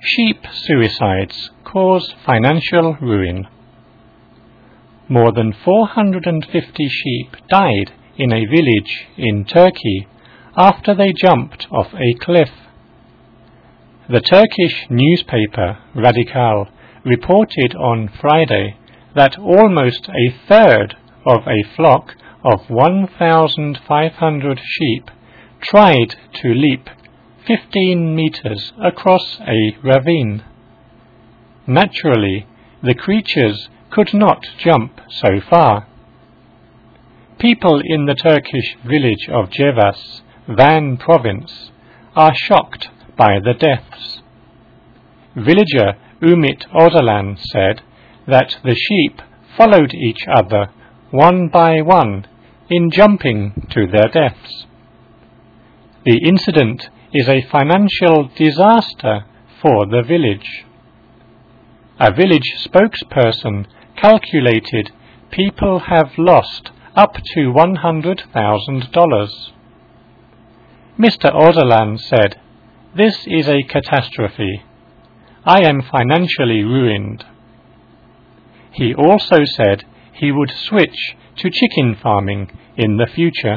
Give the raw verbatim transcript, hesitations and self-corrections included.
Sheep suicides cause financial ruin. More than four hundred fifty sheep died in a village in Turkey after they jumped off a cliff. The Turkish newspaper Radikal reported on Friday that almost a third of a flock of one thousand five hundred sheep tried to leap fifteen meters across a ravine. Naturally, the creatures could not jump so far. People in the Turkish village of Cevas, Van province, are shocked by the deaths. Villager Umit Odalan said that the sheep followed each other one by one in jumping to their deaths. The incident is a financial disaster for the village. A village spokesperson calculated people have lost up to one hundred thousand dollars. Mister Odalan said, "This is a catastrophe. I am financially ruined." He also said he would switch to chicken farming in the future.